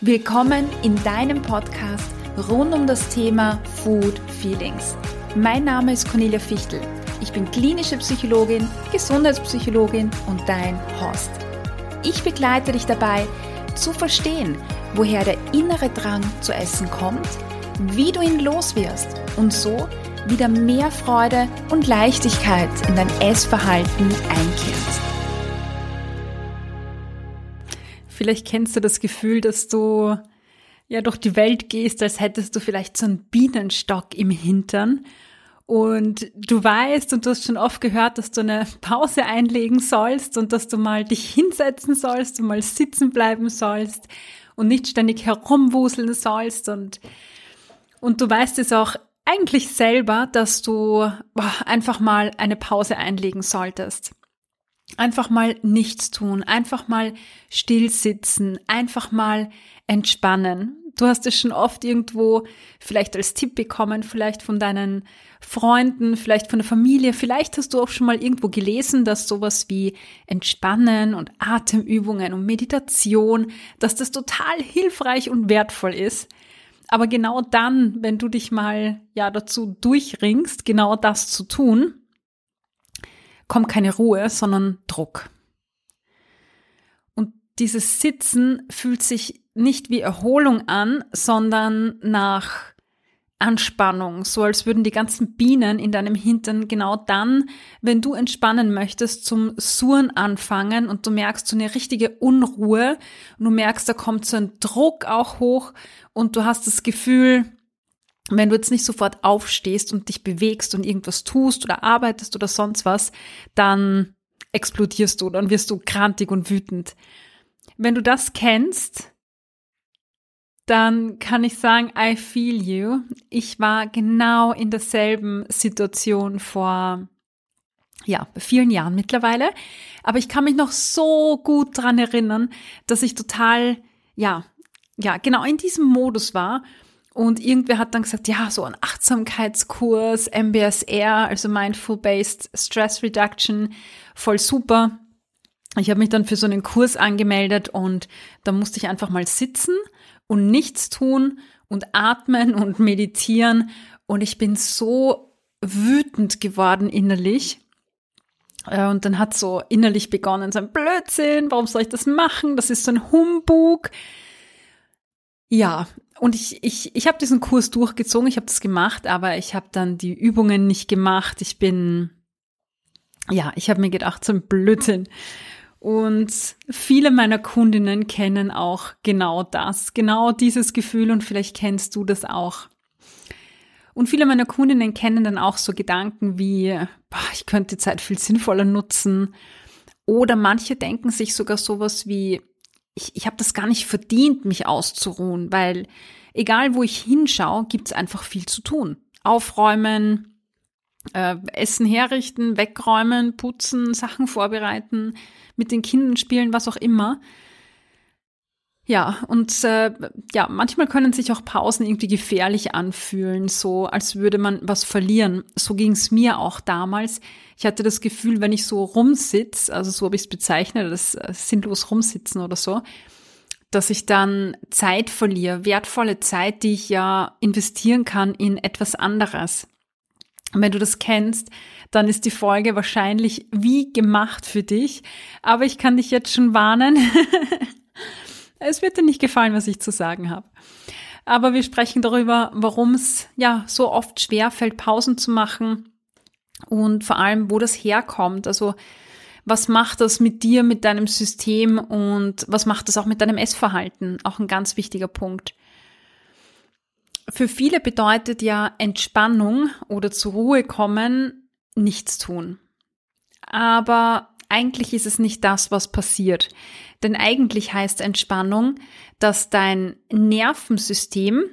Willkommen in deinem Podcast rund um das Thema Food Feelings. Mein Name ist Cornelia Fichtel. Ich bin klinische Psychologin, Gesundheitspsychologin und dein Host. Ich begleite dich dabei, zu verstehen, woher der innere Drang zu essen kommt, wie du ihn loswirst und so wieder mehr Freude und Leichtigkeit in dein Essverhalten einkehrt. Vielleicht kennst du das Gefühl, dass du durch die Welt gehst, als hättest du vielleicht so einen Bienenstock im Hintern und du weißt und du hast schon oft gehört, dass du eine Pause einlegen sollst und dass du mal dich hinsetzen sollst und mal sitzen bleiben sollst und nicht ständig herumwuseln sollst und du weißt es auch eigentlich selber, dass du einfach mal eine Pause einlegen solltest. Einfach mal nichts tun, einfach mal still sitzen, einfach mal entspannen. Du hast es schon oft irgendwo vielleicht als Tipp bekommen, vielleicht von deinen Freunden, vielleicht von der Familie, vielleicht hast du auch schon mal irgendwo gelesen, dass sowas wie Entspannen und Atemübungen und Meditation, dass das total hilfreich und wertvoll ist. Aber genau dann, wenn du dich mal dazu durchringst, genau das zu tun, kommt keine Ruhe, sondern Druck. Und dieses Sitzen fühlt sich nicht wie Erholung an, sondern nach Anspannung, so als würden die ganzen Bienen in deinem Hintern genau dann, wenn du entspannen möchtest, zum Surren anfangen und du merkst so eine richtige Unruhe und du merkst, da kommt so ein Druck auch hoch und du hast das Gefühl, wenn du jetzt nicht sofort aufstehst und dich bewegst und irgendwas tust oder arbeitest oder sonst was, dann explodierst du, dann wirst du grantig und wütend. Wenn du das kennst, dann kann ich sagen, I feel you. Ich war genau in derselben Situation vor vielen Jahren mittlerweile, aber ich kann mich noch so gut dran erinnern, dass ich total, genau in diesem Modus war. Und irgendwer hat dann gesagt, so ein Achtsamkeitskurs, MBSR, also Mindful-Based Stress Reduction, voll super. Ich habe mich dann für so einen Kurs angemeldet und da musste ich einfach mal sitzen und nichts tun und atmen und meditieren. Und ich bin so wütend geworden innerlich. Und dann hat so innerlich begonnen, so ein Blödsinn, warum soll ich das machen? Das ist so ein Humbug. Ja, und ich habe diesen Kurs durchgezogen, ich habe das gemacht, aber ich habe dann die Übungen nicht gemacht. Ich habe mir gedacht, so ein Blödsinn. Und viele meiner Kundinnen kennen auch genau das, genau dieses Gefühl und vielleicht kennst du das auch. Und viele meiner Kundinnen kennen dann auch so Gedanken wie, ich könnte die Zeit viel sinnvoller nutzen. Oder manche denken sich sogar sowas wie, ich habe das gar nicht verdient, mich auszuruhen, weil egal, wo ich hinschaue, gibt's einfach viel zu tun. Aufräumen, Essen herrichten, wegräumen, putzen, Sachen vorbereiten, mit den Kindern spielen, was auch immer. Ja, und manchmal können sich auch Pausen irgendwie gefährlich anfühlen, so als würde man was verlieren. So ging's mir auch damals. Ich hatte das Gefühl, wenn ich so rumsitze, also so habe ich es bezeichnet, das sinnlos rumsitzen oder so, dass ich dann Zeit verliere, wertvolle Zeit, die ich ja investieren kann in etwas anderes. Und wenn du das kennst, dann ist die Folge wahrscheinlich wie gemacht für dich. Aber ich kann dich jetzt schon warnen. Es wird dir nicht gefallen, was ich zu sagen habe. Aber wir sprechen darüber, warum es so oft schwer fällt, Pausen zu machen und vor allem, wo das herkommt. Also was macht das mit dir, mit deinem System und was macht das auch mit deinem Essverhalten? Auch ein ganz wichtiger Punkt. Für viele bedeutet ja Entspannung oder zur Ruhe kommen nichts tun. Aber eigentlich ist es nicht das, was passiert. Denn eigentlich heißt Entspannung, dass dein Nervensystem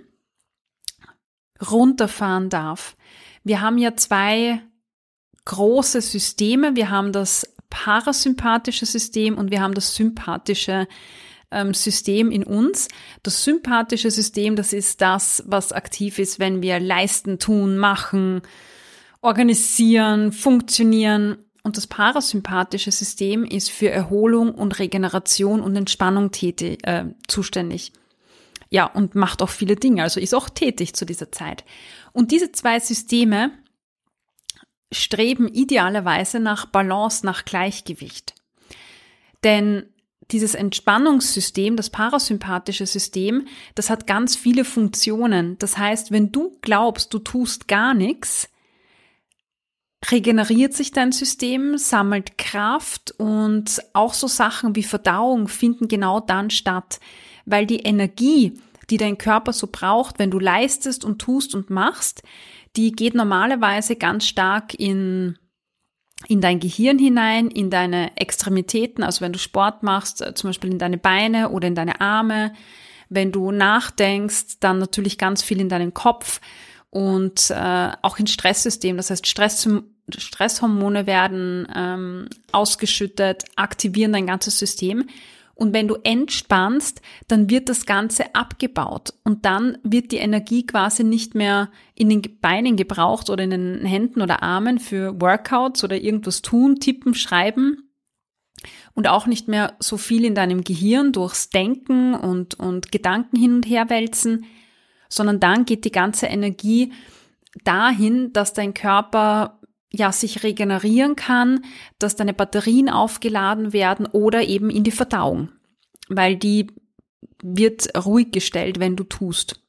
runterfahren darf. Wir haben ja zwei große Systeme. Wir haben das parasympathische System und wir haben das sympathische System in uns. Das sympathische System, das ist das, was aktiv ist, wenn wir leisten, tun, machen, organisieren, funktionieren. Und das parasympathische System ist für Erholung und Regeneration und Entspannung zuständig. Ja, und macht auch viele Dinge, also ist auch tätig zu dieser Zeit. Und diese zwei Systeme streben idealerweise nach Balance, nach Gleichgewicht. Denn dieses Entspannungssystem, das parasympathische System, das hat ganz viele Funktionen. Das heißt, wenn du glaubst, du tust gar nichts, regeneriert sich dein System, sammelt Kraft und auch so Sachen wie Verdauung finden genau dann statt, weil die Energie, die dein Körper so braucht, wenn du leistest und tust und machst, die geht normalerweise ganz stark in dein Gehirn hinein, in deine Extremitäten, also wenn du Sport machst, zum Beispiel in deine Beine oder in deine Arme. Wenn du nachdenkst, dann natürlich ganz viel in deinen Kopf und auch ins Stresssystem. Das heißt, Stresshormone werden ausgeschüttet, aktivieren dein ganzes System. Und wenn du entspannst, dann wird das Ganze abgebaut und dann wird die Energie quasi nicht mehr in den Beinen gebraucht oder in den Händen oder Armen für Workouts oder irgendwas tun, tippen, schreiben und auch nicht mehr so viel in deinem Gehirn durchs Denken und Gedanken hin und her wälzen, sondern dann geht die ganze Energie dahin, dass dein Körper sich regenerieren kann, dass deine Batterien aufgeladen werden oder eben in die Verdauung, weil die wird ruhig gestellt, wenn du tust.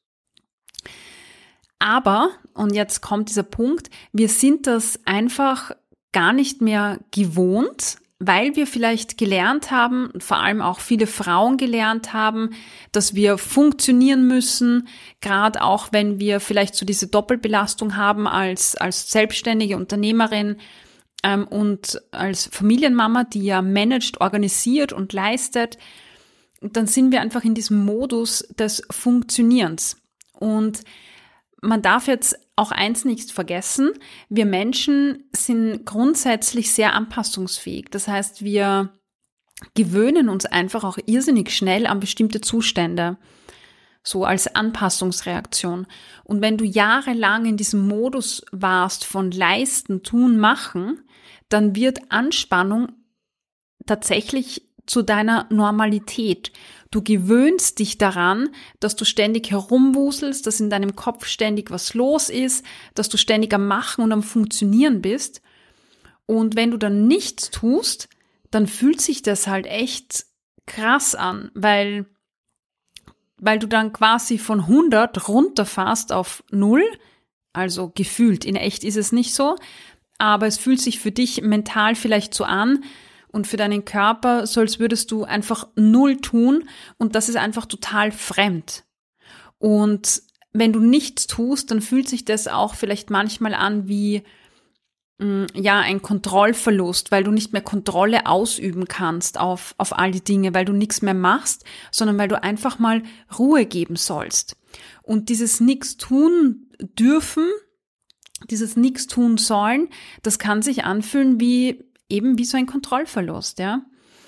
Aber, und jetzt kommt dieser Punkt, wir sind das einfach gar nicht mehr gewohnt, weil wir vielleicht gelernt haben, vor allem auch viele Frauen gelernt haben, dass wir funktionieren müssen, gerade auch wenn wir vielleicht so diese Doppelbelastung haben als selbstständige Unternehmerin und als Familienmama, die ja managt, organisiert und leistet, dann sind wir einfach in diesem Modus des Funktionierens. Und man darf jetzt auch eins nicht vergessen, wir Menschen sind grundsätzlich sehr anpassungsfähig. Das heißt, wir gewöhnen uns einfach auch irrsinnig schnell an bestimmte Zustände, so als Anpassungsreaktion. Und wenn du jahrelang in diesem Modus warst von Leisten, Tun, Machen, dann wird Anspannung tatsächlich zu deiner Normalität. Du gewöhnst dich daran, dass du ständig herumwuselst, dass in deinem Kopf ständig was los ist, dass du ständig am Machen und am Funktionieren bist. Und wenn du dann nichts tust, dann fühlt sich das halt echt krass an, weil du dann quasi von 100 runterfährst auf 0, also gefühlt. In echt ist es nicht so, aber es fühlt sich für dich mental vielleicht so an, und für deinen Körper, so als würdest du einfach 0 tun und das ist einfach total fremd. Und wenn du nichts tust, dann fühlt sich das auch vielleicht manchmal an wie ein Kontrollverlust, weil du nicht mehr Kontrolle ausüben kannst auf all die Dinge, weil du nichts mehr machst, sondern weil du einfach mal Ruhe geben sollst. Und dieses Nichts tun dürfen, dieses Nichts tun sollen, das kann sich anfühlen wie so ein Kontrollverlust, ja.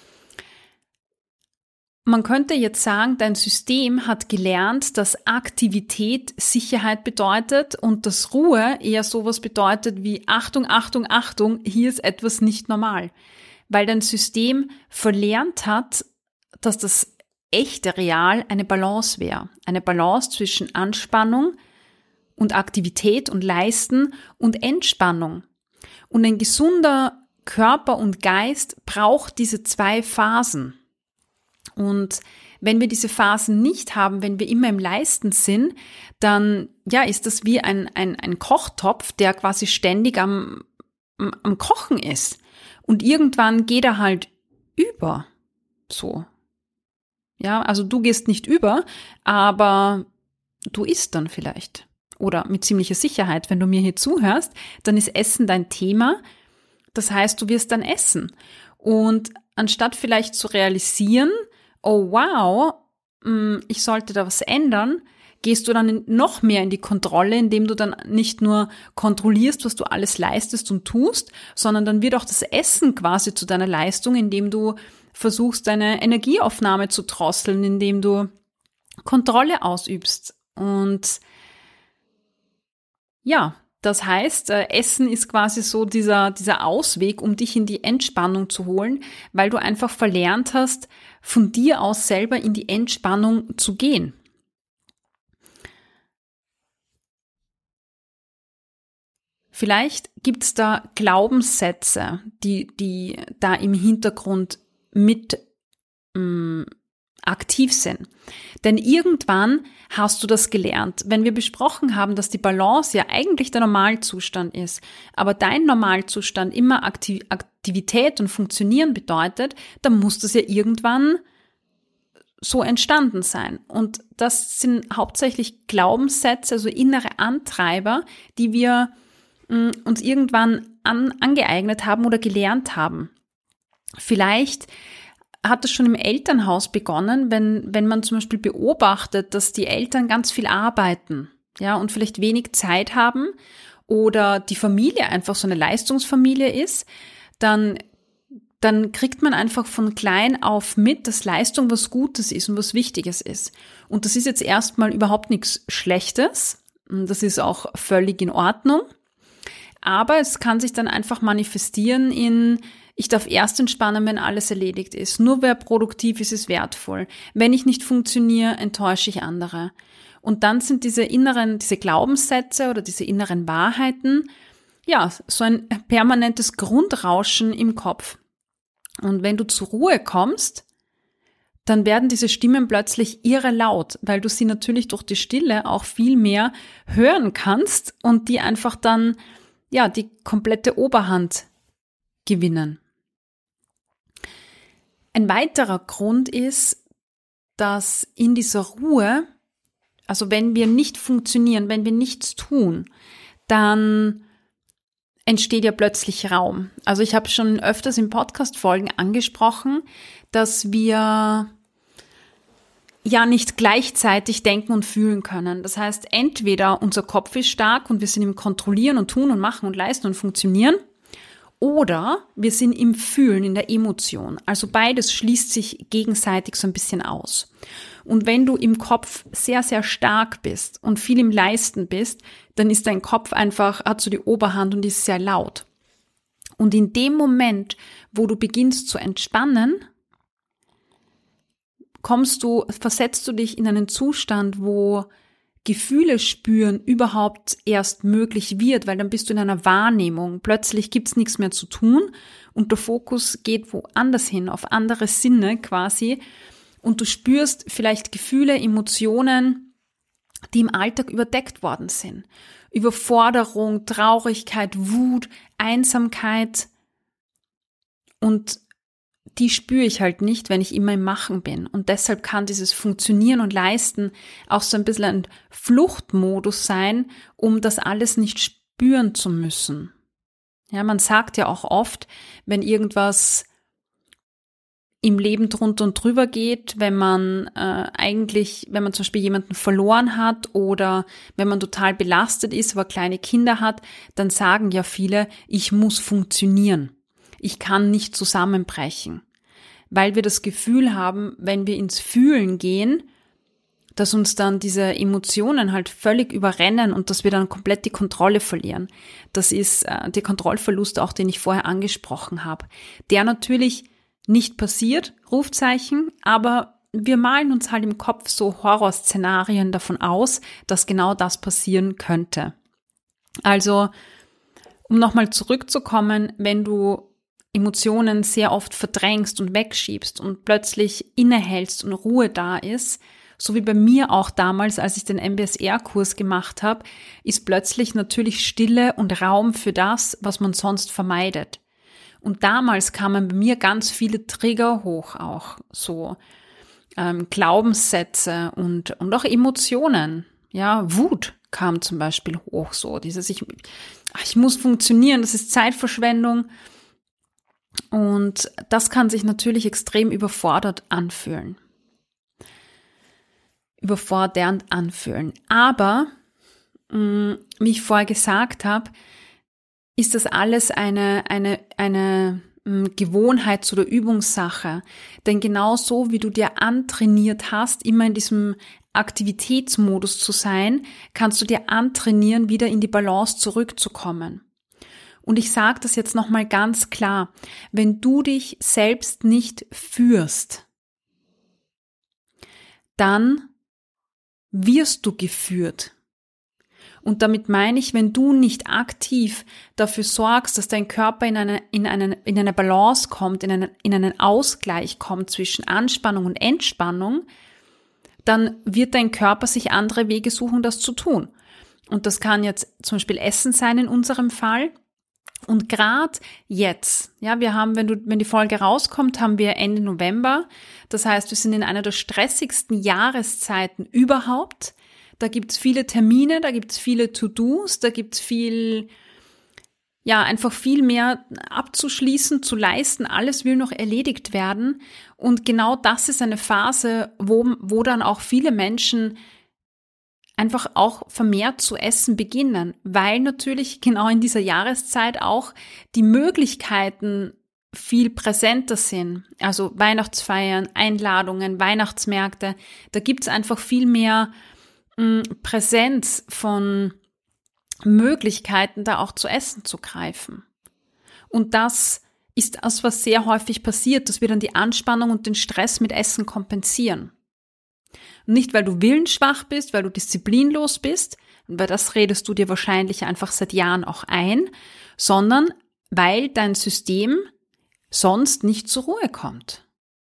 Man könnte jetzt sagen, dein System hat gelernt, dass Aktivität Sicherheit bedeutet und dass Ruhe eher sowas bedeutet wie Achtung, Achtung, Achtung, hier ist etwas nicht normal. Weil dein System verlernt hat, dass das echte Real eine Balance wäre. Eine Balance zwischen Anspannung und Aktivität und Leisten und Entspannung. Und ein gesunder Körper und Geist braucht diese 2 Phasen. Und wenn wir diese Phasen nicht haben, wenn wir immer im Leisten sind, dann ist das wie ein Kochtopf, der quasi ständig am Kochen ist. Und irgendwann geht er halt über. So. Ja, also du gehst nicht über, aber du isst dann vielleicht. Oder mit ziemlicher Sicherheit, wenn du mir hier zuhörst, dann ist Essen dein Thema. Das heißt, du wirst dann essen. Und anstatt vielleicht zu realisieren, oh wow, ich sollte da was ändern, gehst du dann noch mehr in die Kontrolle, indem du dann nicht nur kontrollierst, was du alles leistest und tust, sondern dann wird auch das Essen quasi zu deiner Leistung, indem du versuchst, deine Energieaufnahme zu drosseln, indem du Kontrolle ausübst. Und das heißt, Essen ist quasi so dieser Ausweg, um dich in die Entspannung zu holen, weil du einfach verlernt hast, von dir aus selber in die Entspannung zu gehen. Vielleicht gibt's da Glaubenssätze, die da im Hintergrund mit aktiv sind. Denn irgendwann hast du das gelernt. Wenn wir besprochen haben, dass die Balance ja eigentlich der Normalzustand ist, aber dein Normalzustand immer Aktivität und Funktionieren bedeutet, dann muss das ja irgendwann so entstanden sein. Und das sind hauptsächlich Glaubenssätze, also innere Antreiber, die wir uns irgendwann angeeignet haben oder gelernt haben. Vielleicht hat es schon im Elternhaus begonnen, wenn man zum Beispiel beobachtet, dass die Eltern ganz viel arbeiten, ja, und vielleicht wenig Zeit haben oder die Familie einfach so eine Leistungsfamilie ist, dann kriegt man einfach von klein auf mit, dass Leistung was Gutes ist und was Wichtiges ist. Und das ist jetzt erstmal überhaupt nichts Schlechtes. Und das ist auch völlig in Ordnung. Aber es kann sich dann einfach manifestieren in: Ich darf erst entspannen, wenn alles erledigt ist. Nur wer produktiv ist, ist wertvoll. Wenn ich nicht funktioniere, enttäusche ich andere. Und dann sind diese Glaubenssätze oder diese inneren Wahrheiten, ja, so ein permanentes Grundrauschen im Kopf. Und wenn du zur Ruhe kommst, dann werden diese Stimmen plötzlich irre laut, weil du sie natürlich durch die Stille auch viel mehr hören kannst und die einfach dann, ja, die komplette Oberhand gewinnen. Ein weiterer Grund ist, dass in dieser Ruhe, also wenn wir nicht funktionieren, wenn wir nichts tun, dann entsteht ja plötzlich Raum. Also ich habe schon öfters in Podcast-Folgen angesprochen, dass wir ja nicht gleichzeitig denken und fühlen können. Das heißt, entweder unser Kopf ist stark und wir sind im Kontrollieren und Tun und Machen und Leisten und Funktionieren, oder wir sind im Fühlen, in der Emotion. Also beides schließt sich gegenseitig so ein bisschen aus. Und wenn du im Kopf sehr, sehr stark bist und viel im Leisten bist, dann ist dein Kopf hat so die Oberhand und ist sehr laut. Und in dem Moment, wo du beginnst zu entspannen, versetzt du dich in einen Zustand, wo Gefühle spüren überhaupt erst möglich wird, weil dann bist du in einer Wahrnehmung. Plötzlich gibt's nichts mehr zu tun und der Fokus geht woanders hin, auf andere Sinne quasi. Und du spürst vielleicht Gefühle, Emotionen, die im Alltag überdeckt worden sind. Überforderung, Traurigkeit, Wut, Einsamkeit. Und die spüre ich halt nicht, wenn ich immer im Machen bin. Und deshalb kann dieses Funktionieren und Leisten auch so ein bisschen ein Fluchtmodus sein, um das alles nicht spüren zu müssen. Ja, man sagt ja auch oft, wenn irgendwas im Leben drunter und drüber geht, wenn man zum Beispiel jemanden verloren hat oder wenn man total belastet ist, aber kleine Kinder hat, dann sagen ja viele, ich muss funktionieren. Ich kann nicht zusammenbrechen, weil wir das Gefühl haben, wenn wir ins Fühlen gehen, dass uns dann diese Emotionen halt völlig überrennen und dass wir dann komplett die Kontrolle verlieren. Das ist der Kontrollverlust auch, den ich vorher angesprochen habe, der natürlich nicht passiert, Rufzeichen, aber wir malen uns halt im Kopf so Horrorszenarien davon aus, dass genau das passieren könnte. Also, um nochmal zurückzukommen, wenn du Emotionen sehr oft verdrängst und wegschiebst und plötzlich innehältst und Ruhe da ist, so wie bei mir auch damals, als ich den MBSR-Kurs gemacht habe, ist plötzlich natürlich Stille und Raum für das, was man sonst vermeidet. Und damals kamen bei mir ganz viele Trigger hoch, auch so Glaubenssätze und auch Emotionen. Ja, Wut kam zum Beispiel hoch, so dieses ich muss funktionieren, das ist Zeitverschwendung. Und das kann sich natürlich extrem überfordernd anfühlen. Aber, wie ich vorher gesagt habe, ist das alles eine Gewohnheits- oder Übungssache. Denn genau so, wie du dir antrainiert hast, immer in diesem Aktivitätsmodus zu sein, kannst du dir antrainieren, wieder in die Balance zurückzukommen. Und ich sage das jetzt nochmal ganz klar, wenn du dich selbst nicht führst, dann wirst du geführt. Und damit meine ich, wenn du nicht aktiv dafür sorgst, dass dein Körper in eine Balance kommt, in einen Ausgleich kommt zwischen Anspannung und Entspannung, dann wird dein Körper sich andere Wege suchen, das zu tun. Und das kann jetzt zum Beispiel Essen sein in unserem Fall. Und gerade jetzt, ja, wir haben, wenn die Folge rauskommt, haben wir Ende November. Das heißt, wir sind in einer der stressigsten Jahreszeiten überhaupt. Da gibt's viele Termine, da gibt's viele To-Dos, da gibt's einfach viel mehr abzuschließen, zu leisten. Alles will noch erledigt werden. Und genau das ist eine Phase, wo dann auch viele Menschen einfach auch vermehrt zu essen beginnen, weil natürlich genau in dieser Jahreszeit auch die Möglichkeiten viel präsenter sind. Also Weihnachtsfeiern, Einladungen, Weihnachtsmärkte, da gibt's einfach viel mehr Präsenz von Möglichkeiten, da auch zu Essen zu greifen. Und das ist das, was sehr häufig passiert, dass wir dann die Anspannung und den Stress mit Essen kompensieren. Und nicht, weil du willensschwach bist, weil du disziplinlos bist, weil das redest du dir wahrscheinlich einfach seit Jahren auch ein, sondern weil dein System sonst nicht zur Ruhe kommt.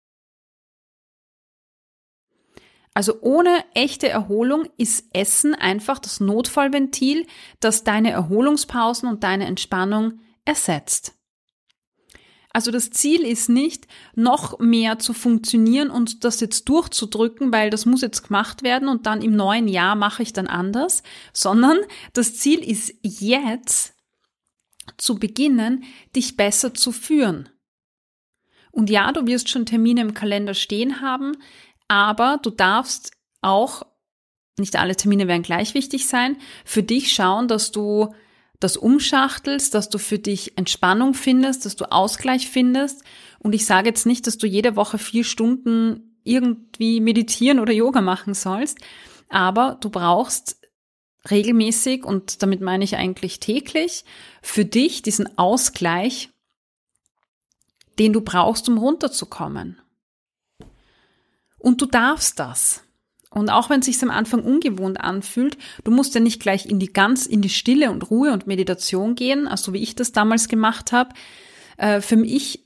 Also ohne echte Erholung ist Essen einfach das Notfallventil, das deine Erholungspausen und deine Entspannung ersetzt. Also das Ziel ist nicht, noch mehr zu funktionieren und das jetzt durchzudrücken, weil das muss jetzt gemacht werden und dann im neuen Jahr mache ich dann anders, sondern das Ziel ist jetzt zu beginnen, dich besser zu führen. Und ja, du wirst schon Termine im Kalender stehen haben, aber du darfst auch, nicht alle Termine werden gleich wichtig sein, für dich schauen, dass du das umschachtelst, dass du für dich Entspannung findest, dass du Ausgleich findest. Und ich sage jetzt nicht, dass du jede Woche 4 Stunden irgendwie meditieren oder Yoga machen sollst, aber du brauchst regelmäßig, und damit meine ich eigentlich täglich, für dich diesen Ausgleich, den du brauchst, um runterzukommen. Und du darfst das. Und auch wenn es sich am Anfang ungewohnt anfühlt, du musst ja nicht gleich in die Stille und Ruhe und Meditation gehen, also wie ich das damals gemacht habe. Für mich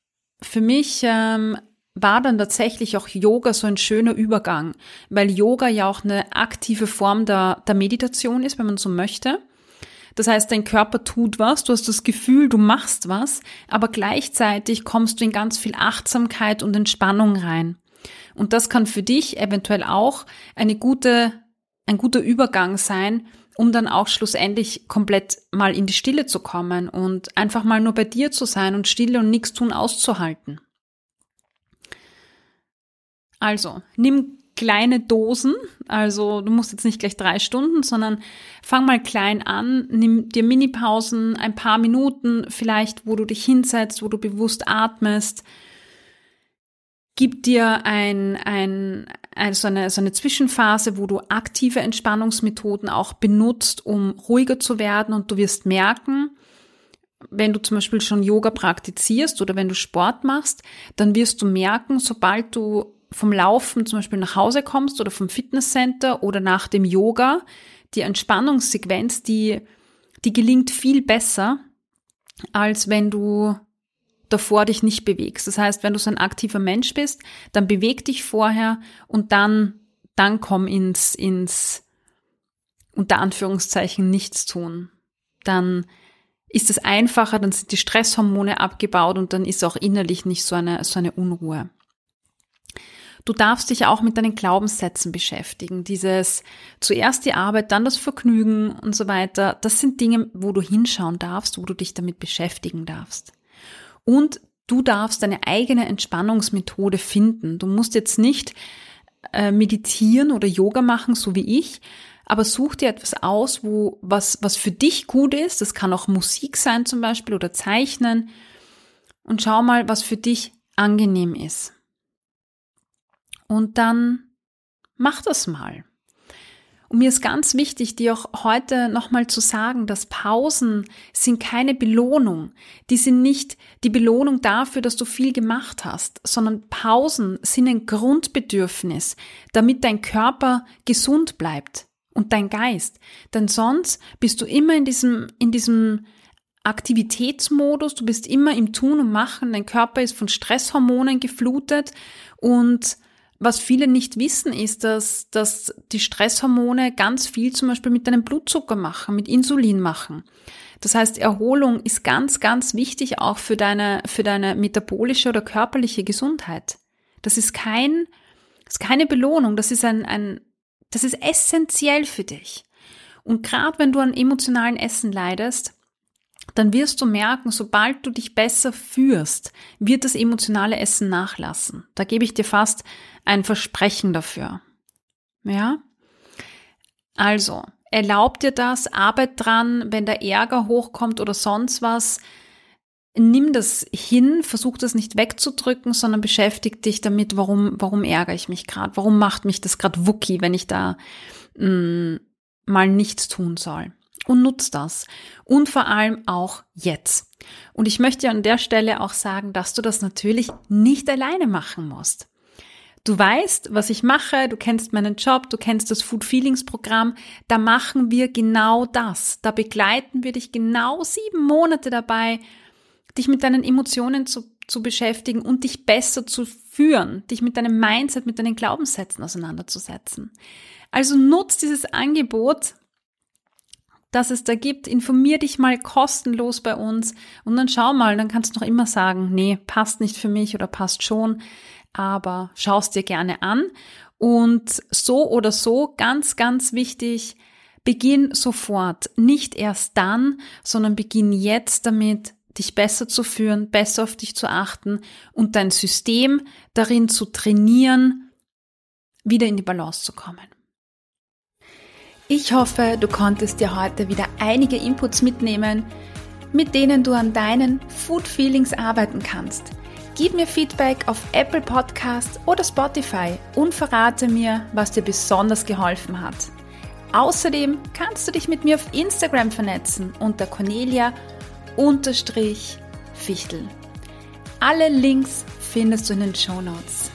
war dann tatsächlich auch Yoga so ein schöner Übergang, weil Yoga ja auch eine aktive Form der Meditation ist, wenn man so möchte. Das heißt, dein Körper tut was, du hast das Gefühl, du machst was, aber gleichzeitig kommst du in ganz viel Achtsamkeit und Entspannung rein. Und das kann für dich eventuell auch ein guter Übergang sein, um dann auch schlussendlich komplett mal in die Stille zu kommen und einfach mal nur bei dir zu sein und Stille und nichts tun auszuhalten. Also, nimm kleine Dosen, also du musst jetzt nicht gleich 3 Stunden, sondern fang mal klein an, nimm dir Minipausen, ein paar Minuten vielleicht, wo du dich hinsetzt, wo du bewusst atmest. Gib dir so eine Zwischenphase, wo du aktive Entspannungsmethoden auch benutzt, um ruhiger zu werden, und du wirst merken, wenn du zum Beispiel schon Yoga praktizierst oder wenn du Sport machst, dann wirst du merken, sobald du vom Laufen zum Beispiel nach Hause kommst oder vom Fitnesscenter oder nach dem Yoga, die Entspannungssequenz, die gelingt viel besser, als wenn du davor dich nicht bewegst. Das heißt, wenn du so ein aktiver Mensch bist, dann beweg dich vorher und dann komm ins unter Anführungszeichen Nichtstun. Dann ist es einfacher, dann sind die Stresshormone abgebaut und dann ist auch innerlich nicht so eine Unruhe. Du darfst dich auch mit deinen Glaubenssätzen beschäftigen. Dieses zuerst die Arbeit, dann das Vergnügen und so weiter. Das sind Dinge, wo du hinschauen darfst, wo du dich damit beschäftigen darfst. Und du darfst deine eigene Entspannungsmethode finden. Du musst jetzt nicht meditieren oder Yoga machen, so wie ich, aber such dir etwas aus, was für dich gut ist. Das kann auch Musik sein zum Beispiel oder Zeichnen. Und schau mal, was für dich angenehm ist. Und dann mach das mal. Und mir ist ganz wichtig, dir auch heute nochmal zu sagen, dass Pausen sind keine Belohnung. Die sind nicht die Belohnung dafür, dass du viel gemacht hast, sondern Pausen sind ein Grundbedürfnis, damit dein Körper gesund bleibt und dein Geist. Denn sonst bist du immer in diesem Aktivitätsmodus, du bist immer im Tun und Machen, dein Körper ist von Stresshormonen geflutet und was viele nicht wissen ist, dass die Stresshormone ganz viel zum Beispiel mit deinem Blutzucker machen, mit Insulin machen. Das heißt, Erholung ist ganz, ganz wichtig auch für deine metabolische oder körperliche Gesundheit. Das ist keine Belohnung, das ist das ist essentiell für dich. Und gerade wenn du an emotionalen Essen leidest, dann wirst du merken, sobald du dich besser fühlst, wird das emotionale Essen nachlassen. Da gebe ich dir fast ein Versprechen dafür. Ja? Also, erlaub dir das, arbeit dran, wenn der Ärger hochkommt oder sonst was, nimm das hin, versuch das nicht wegzudrücken, sondern beschäftige dich damit, warum ärgere ich mich gerade, warum macht mich das gerade wucki, wenn ich da mal nichts tun soll. Und nutz das. Und vor allem auch jetzt. Und ich möchte an der Stelle auch sagen, dass du das natürlich nicht alleine machen musst. Du weißt, was ich mache, du kennst meinen Job, du kennst das Food Feelings Programm, da machen wir genau das. Da begleiten wir dich genau 7 Monate dabei, dich mit deinen Emotionen zu beschäftigen und dich besser zu führen, dich mit deinem Mindset, mit deinen Glaubenssätzen auseinanderzusetzen. Also nutz dieses Angebot, das es da gibt, informier dich mal kostenlos bei uns und dann schau mal, dann kannst du noch immer sagen, nee, passt nicht für mich oder passt schon, aber schau es dir gerne an und so oder so, ganz, ganz wichtig, beginn sofort, nicht erst dann, sondern beginn jetzt damit, dich besser zu führen, besser auf dich zu achten und dein System darin zu trainieren, wieder in die Balance zu kommen. Ich hoffe, du konntest dir heute wieder einige Inputs mitnehmen, mit denen du an deinen Food Feelings arbeiten kannst. Gib mir Feedback auf Apple Podcasts oder Spotify und verrate mir, was dir besonders geholfen hat. Außerdem kannst du dich mit mir auf Instagram vernetzen unter Cornelia_Fichtel. Alle Links findest du in den Shownotes.